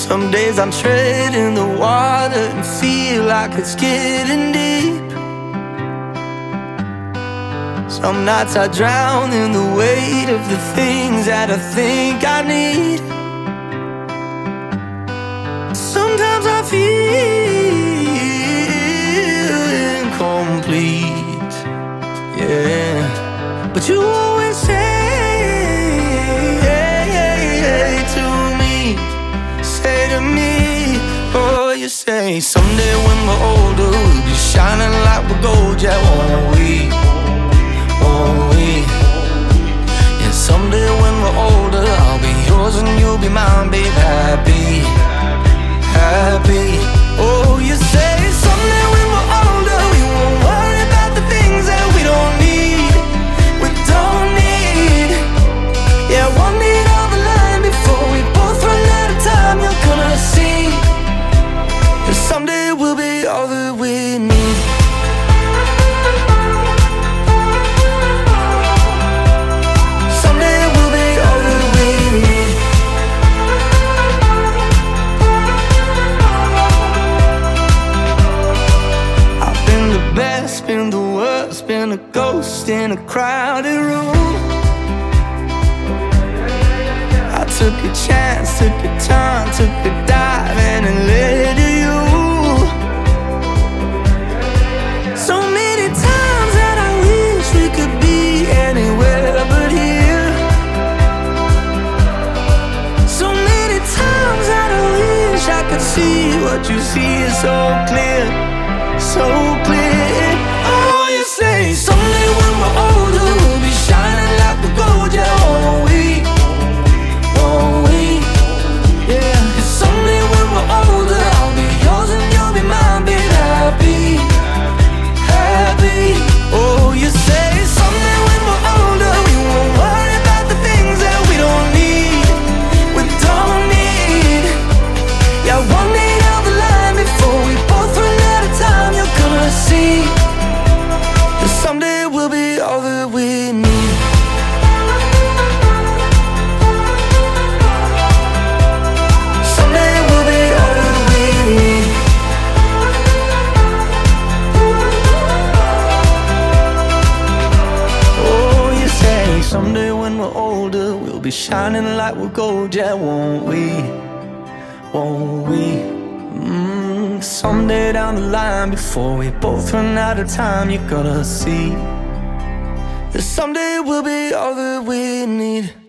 Some days I'm treading the water and feel like it's getting deep. Some nights I drown in the weight of the things that I think I need. Sometimes I feel incomplete, yeah. But you always say to me, oh, you say someday when we're older we'll be shining like we're gold, yeah, won't we? Won't we? And someday when we're older I'll be yours and you'll be mine, babe. Happy, happy. Oh, you say someday when we're older we won't worry about the things that we don't need. We don't need. Yeah, one need on the line before we both run out of time. You're gonna see that someday we'll be all that we need. Someday we'll be all that we need. I've been the best, been the worst, been a ghost in a crowded room. I took a chance, took a turn, took a dive and it led to you. So many times that I wish we could be anywhere but here. So many times that I wish I could see what you see is so clear, so clear. Oh, you say someday when we're older we'll be shining like the gold, yeah, won't we? Won't we? Yeah. 'Cause someday when we're older I'll be yours and you'll be mine, babe. Happy, happy. Oh, you say someday when we're older we won't worry about the things that we don't need. We don't need. Yeah, one day down the line before we both run out of time, you're gonna see that someday we'll be all that we need. Someday when we're older we'll be shining like we're gold, yeah, won't we? Won't we? Someday down the line before we both run out of time, you're gonna see that someday we'll be all that we need.